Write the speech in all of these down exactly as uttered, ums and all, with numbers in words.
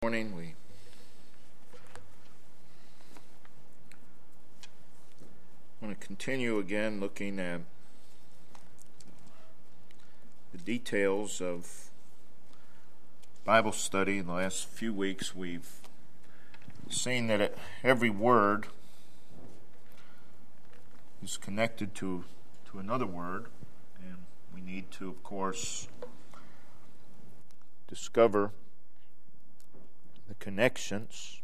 Morning, we want to continue again looking at the details of Bible study. In the last few weeks, we've seen that every word is connected to, to another word, and we need to, of course, discover the connections,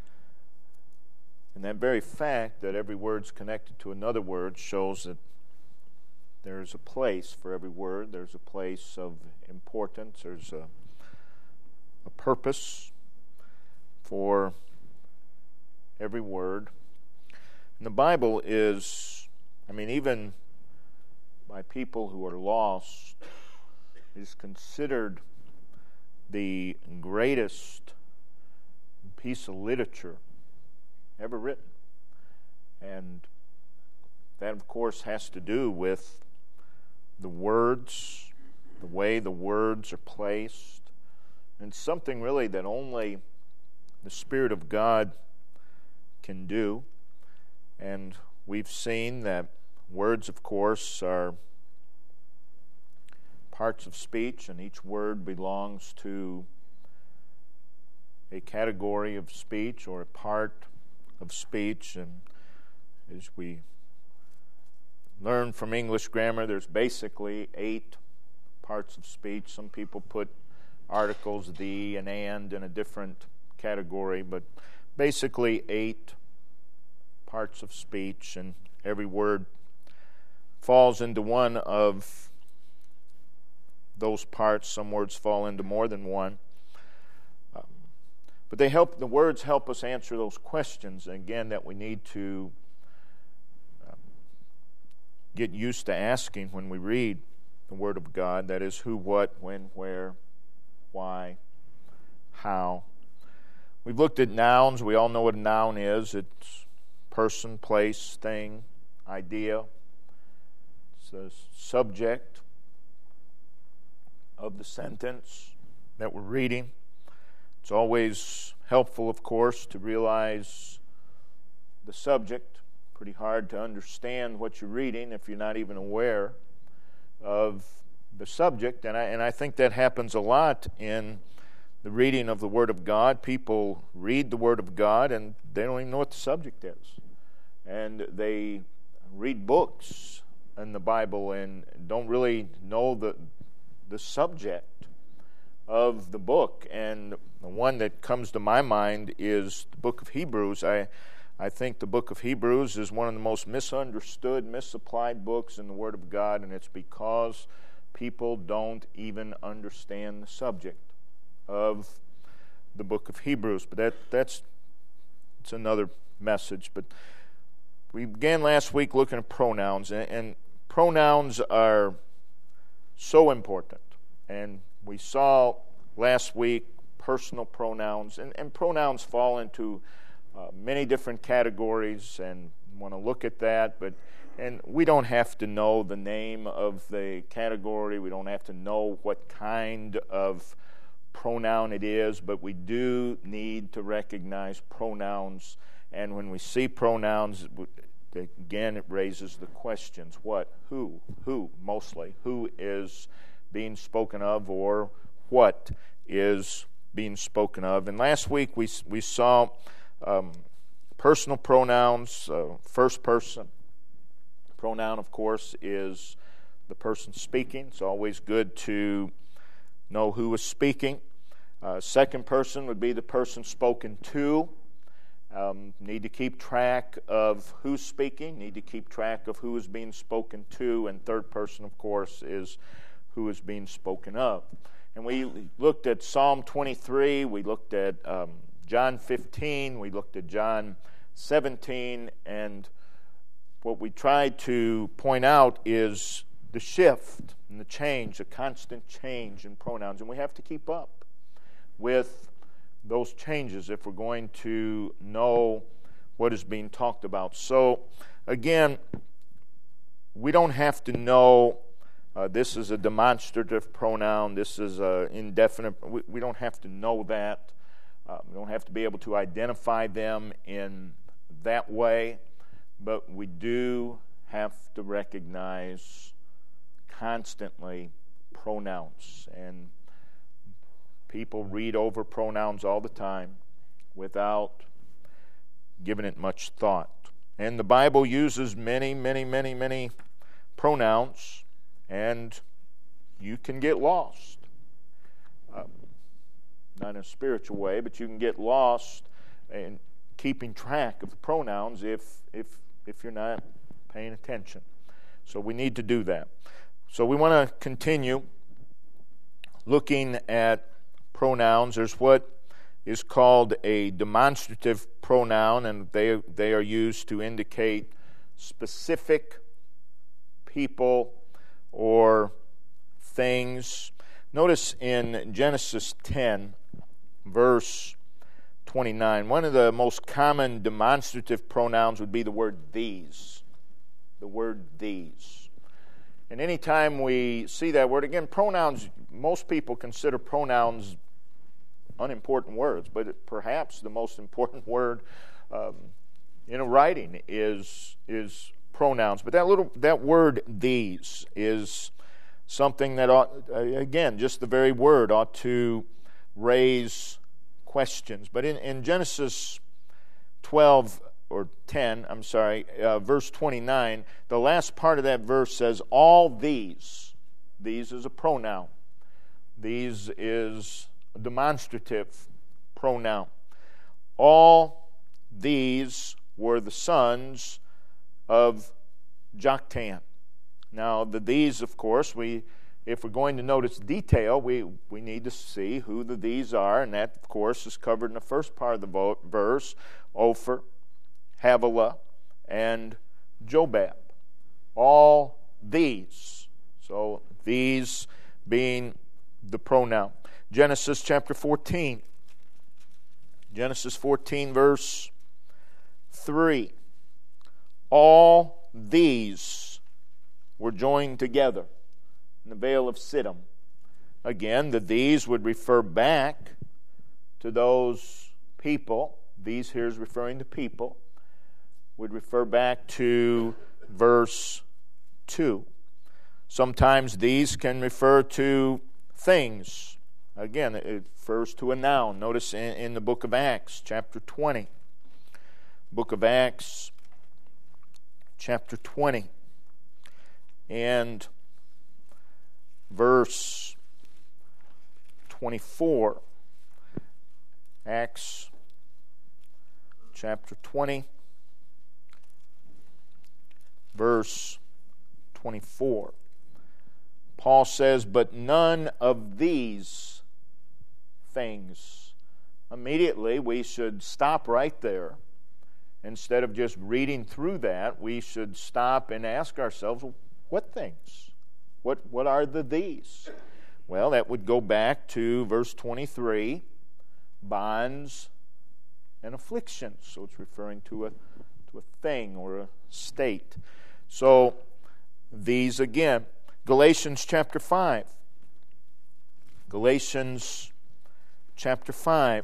and that very fact that every word's connected to another word shows that there's a place for every word. There's a place of importance. There's a, a purpose for every word. And the Bible is, I mean, even by people who are lost, is considered the greatest piece of literature ever written. And that, of course, has to do with the words, the way the words are placed, and something really that only the Spirit of God can do. And we've seen that words, of course, are parts of speech, and each word belongs to a category of speech or a part of speech. And as we learn from English grammar, there's basically eight parts of speech. Some people put articles, the and and in a different category, but basically eight parts of speech, and every word falls into one of those parts. Some words fall into more than one. But they help. The words help us answer those questions, again, that we need to um, get used to asking when we read the Word of God. That is, who, what, when, where, why, how. We've looked at nouns. We all know what a noun is. It's person, place, thing, idea. It's the subject of the sentence that we're reading. It's always helpful, of course, to realize the subject. Pretty hard to understand what you're reading if you're not even aware of the subject. And I, and I think that happens a lot in the reading of the Word of God. People read the Word of God and they don't even know what the subject is. And they read books in the Bible and don't really know the the subject of the book. And the one that comes to my mind is the book of Hebrews. I I think the book of Hebrews is one of the most misunderstood, misapplied books in the Word of God, and it's because people don't even understand the subject of the book of Hebrews. But that that's it's another message. But we began last week looking at pronouns, and, and pronouns are so important. And we saw last week personal pronouns, and, and pronouns fall into uh, many different categories, and want to look at that. But and we don't have to know the name of the category. We don't have to know what kind of pronoun it is, but we do need to recognize pronouns. And when we see pronouns, again, it raises the questions: what, who, who, mostly, who is being spoken of, or what is being spoken of. And last week we we saw um, personal pronouns, uh, first person. Pronoun, of course, is the person speaking. It's always good to know who is speaking. Uh, second person would be the person spoken to. Um, need to keep track of who's speaking, need to keep track of who is being spoken to. And third person, of course, is who is being spoken of. And we looked at Psalm twenty-three, we looked at um, John fifteen, we looked at John seventeen, and what we tried to point out is the shift and the change, the constant change in pronouns. And we have to keep up with those changes if we're going to know what is being talked about. So, again, we don't have to know Uh, this is a demonstrative pronoun. This is an indefinite. We, we don't have to know that. have to be able to identify them in that way, but we do have to recognize constantly pronouns. And people read over pronouns all the time without giving it much thought. And the Bible uses many, many, many, many pronouns, and you can get lost. Uh, not in a spiritual way, but you can get lost in keeping track of the pronouns if if if you're not paying attention. So we need to do that. So we want to continue looking at pronouns. There's what is called a demonstrative pronoun, and they they are used to indicate specific people or things. Notice in Genesis ten, verse twenty-nine, one of the most common demonstrative pronouns would be the word these. The word these. And anytime we see that word, again, pronouns, most people consider pronouns unimportant words, but it, perhaps the most important word um, in a writing is is pronouns. But that little that word these is something that ought, again, just the very word ought to raise questions. But in, in Genesis twelve or ten, I'm sorry, uh, verse twenty-nine, the last part of that verse says, all these. These is a pronoun. These is a demonstrative pronoun. All these were the sons of Joktan. Now, the these, of course, we if we're going to notice detail, we, we need to see who the these are, and that, of course, is covered in the first part of the verse, Ophir, Havilah, and Jobab. All these. So, these being the pronoun. Genesis chapter fourteen. Genesis fourteen, verse three. All these were joined together in the vale of Siddim. Again, the these would refer back to those people. These here is referring to people. Would refer back to verse two. Sometimes these can refer to things. Again, it refers to a noun. Notice in, in the book of Acts, chapter twenty. Book of Acts, chapter twenty. And verse twenty-four. Acts chapter twenty, verse twenty-four. Paul says, but none of these things. Immediately, we should stop right there. Instead of just reading through that, we should stop and ask ourselves, what things? What, what are the these? Well, that would go back to verse twenty-three, bonds and afflictions. So it's referring to a, to a thing or a state. So these again. Galatians chapter five. Galatians chapter five.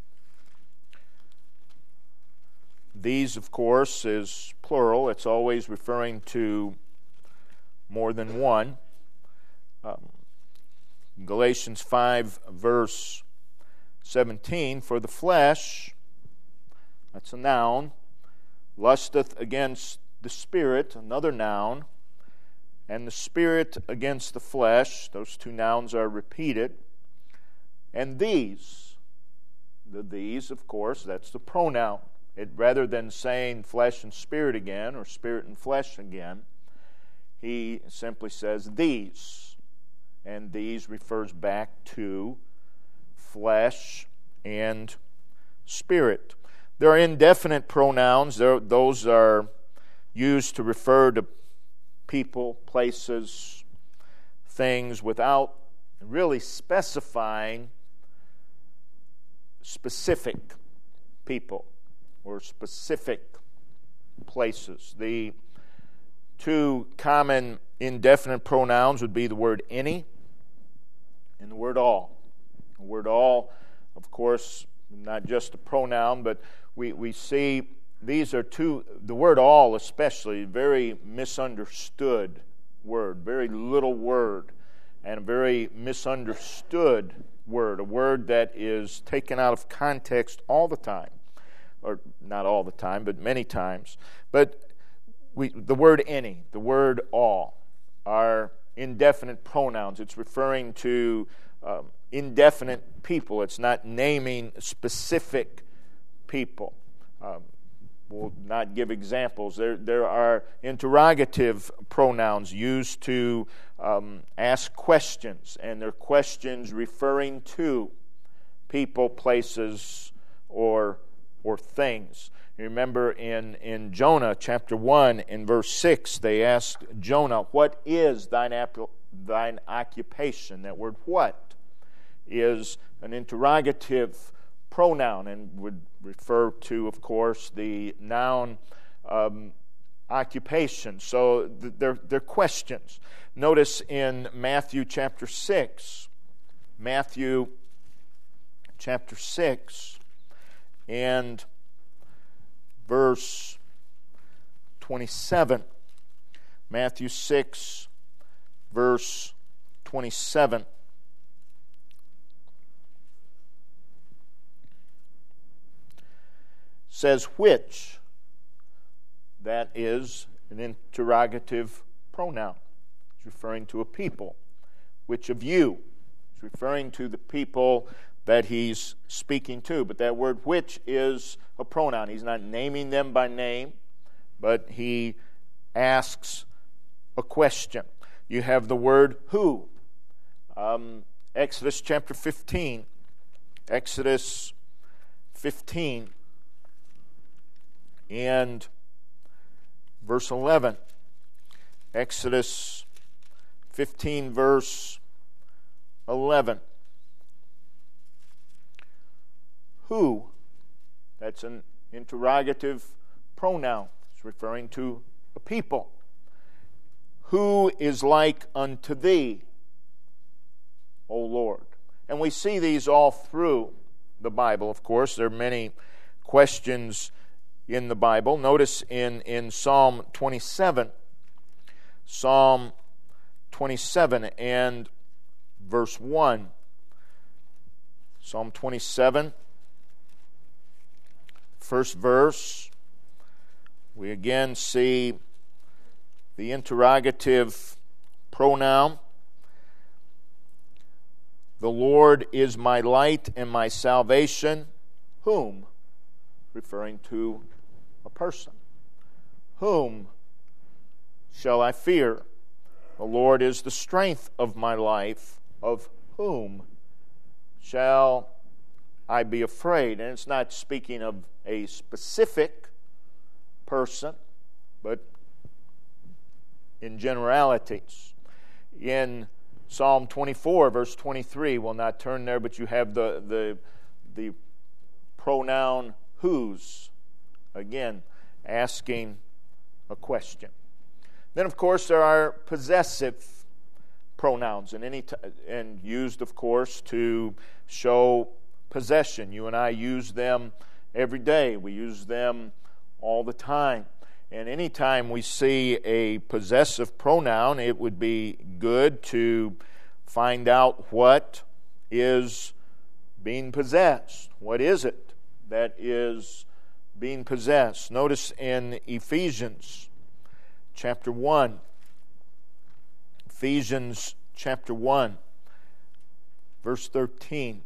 These, of course, is plural. It's always referring to more than one. Um, Galatians five, verse seventeen, for the flesh, that's a noun, lusteth against the spirit, another noun, and the spirit against the flesh, those two nouns are repeated. And these, the these, of course, that's the pronoun. It, rather than saying flesh and spirit again, or spirit and flesh again, he simply says these. And these refers back to flesh and spirit. There are indefinite pronouns. There, those are used to refer to people, places, things without really specifying specific people or specific places. The two common indefinite pronouns would be the word any and the word all. The word all, of course, not just a pronoun, but we, we see these are two, the word all especially, very misunderstood word, very little word, and a very misunderstood word, a word that is taken out of context all the time, or not all the time, but many times. But we, the word any, the word all, are indefinite pronouns. It's referring to um, indefinite people. It's not naming specific people. Um, we'll not give examples. There, there are interrogative pronouns used to um, ask questions, and they're questions referring to people, places, or or things. You remember in, in Jonah chapter one, in verse six, they asked Jonah, "What is thine, ap- thine occupation?" That word "what" is an interrogative pronoun and would refer to, of course, the noun um, occupation. So th- they're, they're questions. Notice in Matthew chapter six, Matthew chapter six, and verse twenty-seven. Matthew six, verse twenty-seven. Says which. That is an interrogative pronoun. It's referring to a people. Which of you? It's referring to the people that he's speaking to. But that word which is a pronoun. He's not naming them by name, but he asks a question. You have the word who. Um, Exodus chapter fifteen. Exodus fifteen and verse eleven. Exodus fifteen, verse eleven. Who? That's an interrogative pronoun. It's referring to a people. Who is like unto thee, O Lord? And we see these all through the Bible, of course. There are many questions in the Bible. Notice in, in Psalm twenty-seven, Psalm twenty-seven and verse one. Psalm twenty-seven, first verse, we again see the interrogative pronoun. The Lord is my light and my salvation. Whom? Referring to a person. Whom shall I fear? The Lord is the strength of my life. Of whom shall I be afraid? And it's not speaking of a specific person, but in generalities. In Psalm twenty-four, verse twenty-three, we'll not turn there, but you have the, the, the pronoun whose, again, asking a question. Then, of course, there are possessive pronouns, and, any t- and used, of course, to show possession. You and I use them every day. We use them all the time. And anytime we see a possessive pronoun, it would be good to find out what is being possessed. What is it that is being possessed? Notice in Ephesians chapter one. Ephesians chapter one, verse thirteen.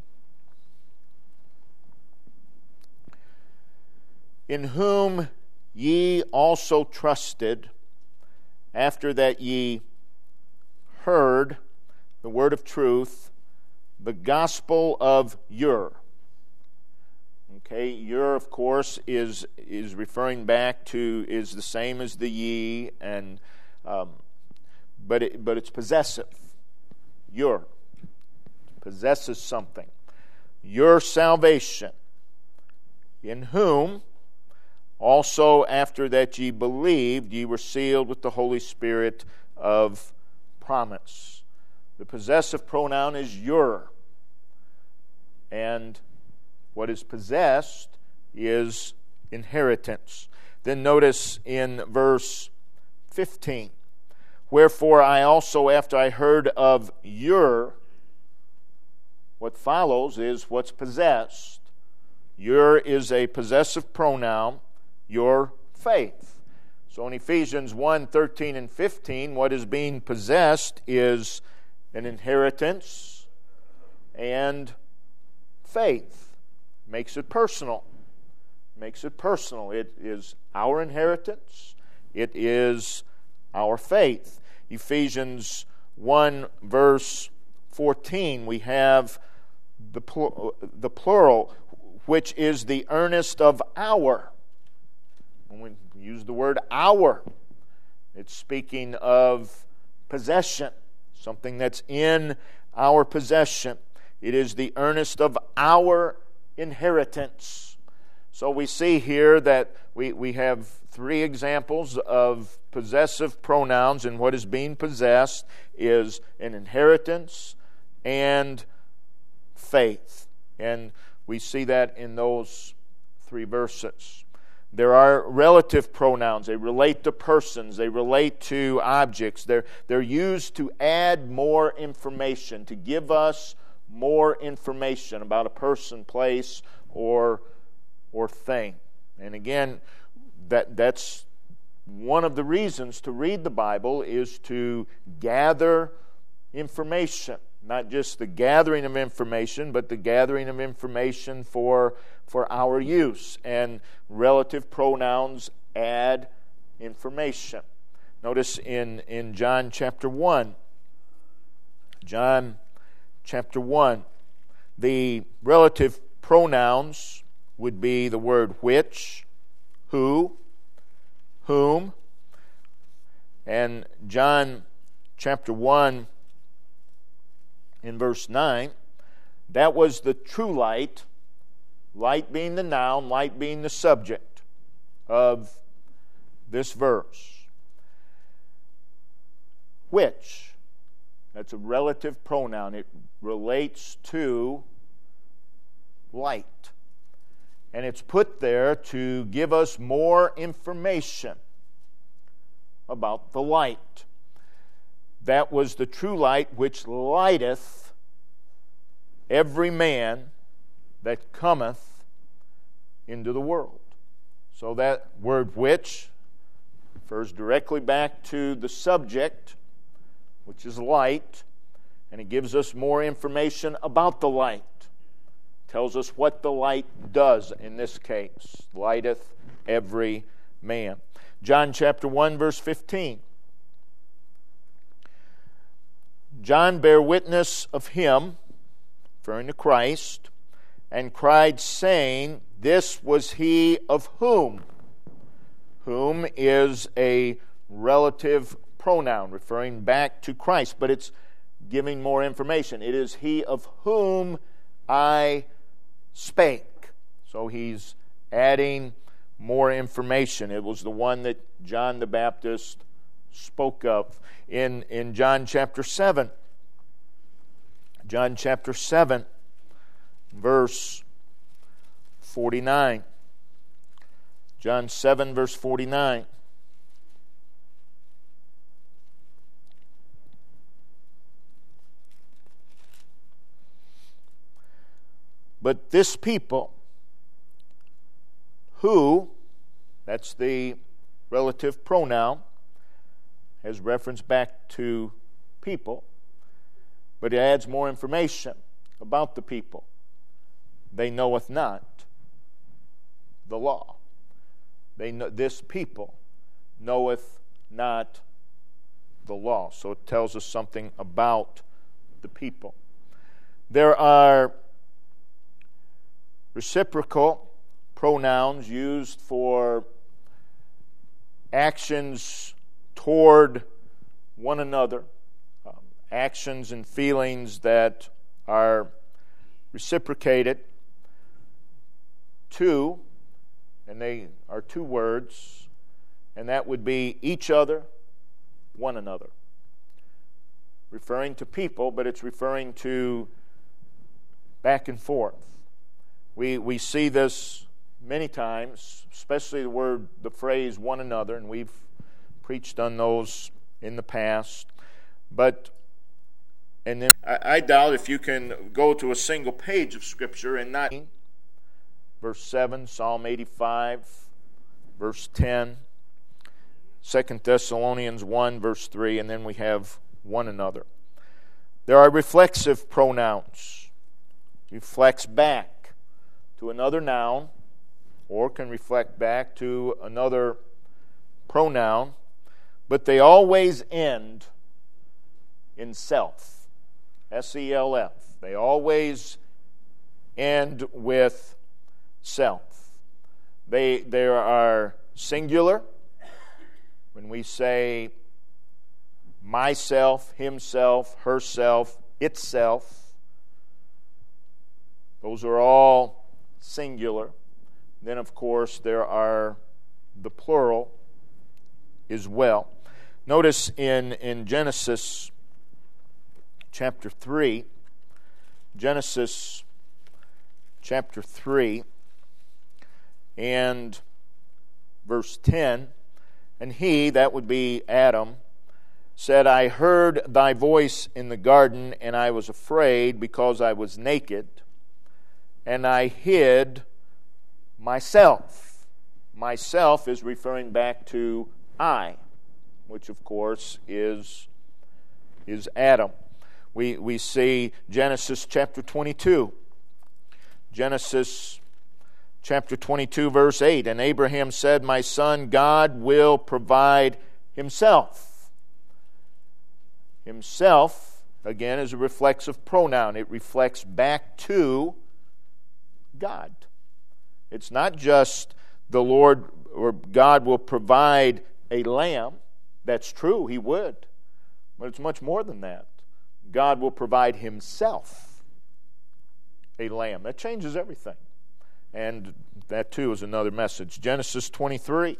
In whom ye also trusted, after that ye heard the word of truth, the gospel of your. Okay, your, of course, is is referring back to, is the same as the ye, and um, but it, but it's possessive. Your possesses something. Your salvation, in whom also, after that ye believed, ye were sealed with the Holy Spirit of promise. The possessive pronoun is your. And What is possessed is inheritance. Then notice in verse fifteen, wherefore I also, after I heard of your, what follows is what's possessed. Your is a possessive pronoun, your faith. So in Ephesians one, thirteen and fifteen, what is being possessed is an inheritance and faith. Makes it personal. Makes it personal. It is our inheritance. It is our faith. Ephesians one, verse fourteen, we have the pl- the plural, which is the earnest of our. When we use the word our, it's speaking of possession, something that's in our possession. It is the earnest of our inheritance. So we see here that we, we have three examples of possessive pronouns, and what is being possessed is an inheritance and faith. And we see that in those three verses. There are relative pronouns. They relate to persons. They relate to objects. They're, they're used to add more information, to give us more information about a person, place, or, or thing. And again, that that's one of the reasons to read the Bible, is to gather information. Not just the gathering of information, but the gathering of information for, for our use. And relative pronouns add information. Notice in, in John chapter one. John chapter one. The relative pronouns would be the word which, who, whom. And John chapter one, in verse nine, that was the true light, light being the noun, light being the subject of this verse. Which, that's a relative pronoun. It relates to light. And it's put there to give us more information about the light. That was the true light which lighteth every man that cometh into the world. So that word which refers directly back to the subject, which is light, and it gives us more information about the light. Tells us what the light does in this case. Lighteth every man. John chapter one, verse fifteen. John bare witness of him, referring to Christ, and cried, saying, this was he of whom. Whom is a relative pronoun, referring back to Christ, but it's giving more information. It is he of whom I spake. So he's adding more information. It was the one that John the Baptist spoke of. In, in John chapter seven, John chapter seven, verse forty-nine. John seven, verse forty-nine. But this people, who, that's the relative pronoun, has reference back to people, but it adds more information about the people. They knoweth not the law. They know, this people knoweth not the law. So it tells us something about the people. There are reciprocal pronouns used for actions toward one another, um, actions and feelings that are reciprocated to, and they are two words, and that would be each other, one another. Referring to people, but it's referring to back and forth. We we see this many times, especially the word, the phrase one another, and we've preached on those in the past. But, and then I, I doubt if you can go to a single page of Scripture and not, verse seven, Psalm eighty-five, verse ten, Second Thessalonians one, verse three, and then we have one another. There are reflexive pronouns. Reflects back to another noun, or can reflect back to another pronoun, but they always end in self. S E L F. They always end with self. They, they are singular. When we say myself, himself, herself, itself, those are all singular. Then, of course, there are the plural as well. Notice in, in Genesis chapter three, Genesis chapter three and verse ten, and he, that would be Adam, said, I heard thy voice in the garden, and I was afraid because I was naked, and I hid myself. Myself is referring back to I, which of course is, is Adam. We, we see Genesis chapter twenty-two. Genesis chapter twenty-two, verse eight. And Abraham said, my son, God will provide himself. Himself, again, is a reflexive pronoun. It reflects back to God. It's not just the Lord or God will provide a lamb. That's true, he would. But it's much more than that. God will provide himself a lamb. That changes everything. And that too is another message. Genesis twenty-three,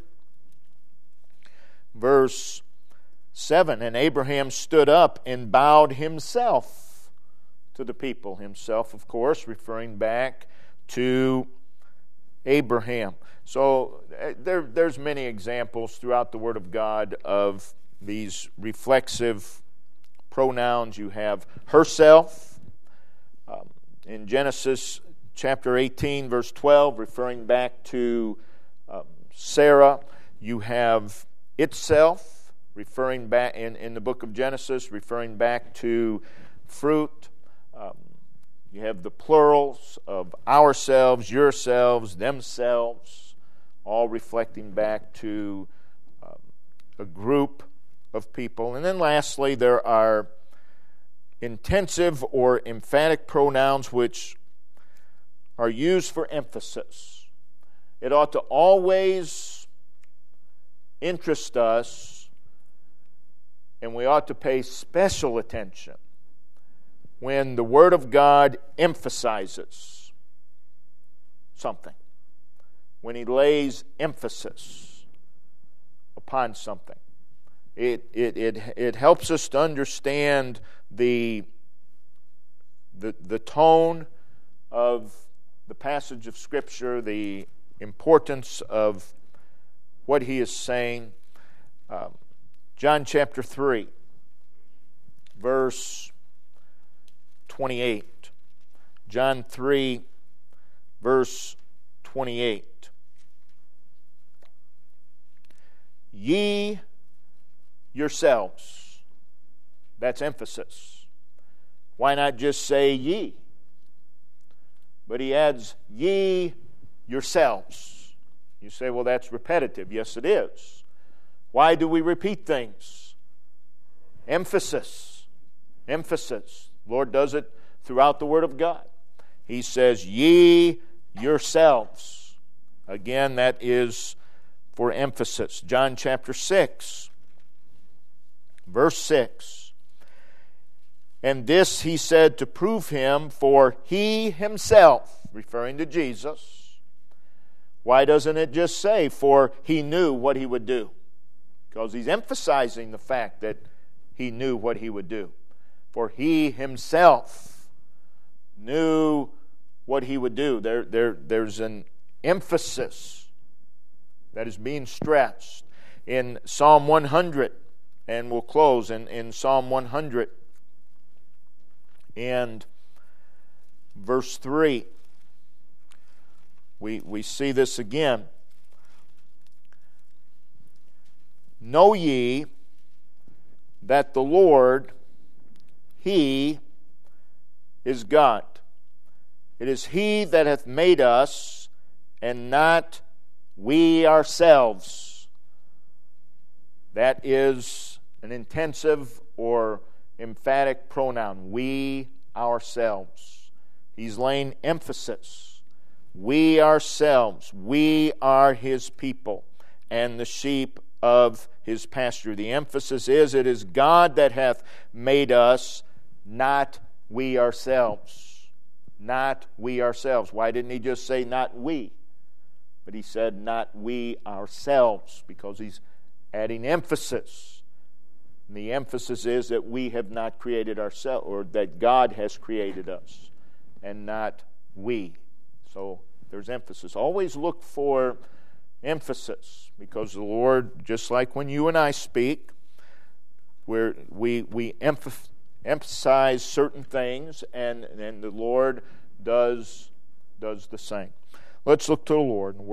verse seven. And Abraham stood up and bowed himself to the people. Himself, of course, referring back to Abraham. So there, there's many examples throughout the Word of God of these reflexive pronouns. You have herself um, in Genesis chapter eighteen, verse twelve, referring back to um, Sarah. You have itself, referring back in, in the book of Genesis, referring back to fruit. Um, you have the plurals of ourselves, yourselves, themselves, all reflecting back to um, a group of people. And then lastly, there are intensive or emphatic pronouns which are used for emphasis. It ought to always interest us, and we ought to pay special attention when the Word of God emphasizes something, when He lays emphasis upon something. It it it it helps us to understand the the the tone of the passage of Scripture, the importance of what he is saying. Um, John chapter three, verse twenty-eight. John three, verse twenty-eight. Ye yourselves. That's emphasis. Why not just say ye? But he adds, ye yourselves. You say, well, that's repetitive. Yes, it is. Why do we repeat things? Emphasis. Emphasis. The Lord does it throughout the Word of God. He says, ye yourselves. Again, that is for emphasis. John chapter six, verse six. And this he said to prove him, for he himself, referring to Jesus. Why doesn't it just say, for he knew what he would do? Because he's emphasizing the fact that he knew what he would do. For he himself knew what he would do. There, there, there's an emphasis that is being stressed. In Psalm one hundred, and we'll close in, in Psalm one hundred and verse three, we, we see this again. Know ye that the Lord, He is God. It is He that hath made us, and not we ourselves. That is an intensive or emphatic pronoun. We ourselves. He's laying emphasis. We ourselves. We are His people and the sheep of His pasture. The emphasis is, it is God that hath made us, not we ourselves. Not we ourselves. Why didn't He just say not we? But He said not we ourselves, because He's adding emphasis. And the emphasis is that we have not created ourselves, or that God has created us, and not we. So there's emphasis. Always look for emphasis, because the Lord, just like when you and I speak, where we we emph- emphasize certain things, and, and the Lord does does the same. Let's look to the Lord.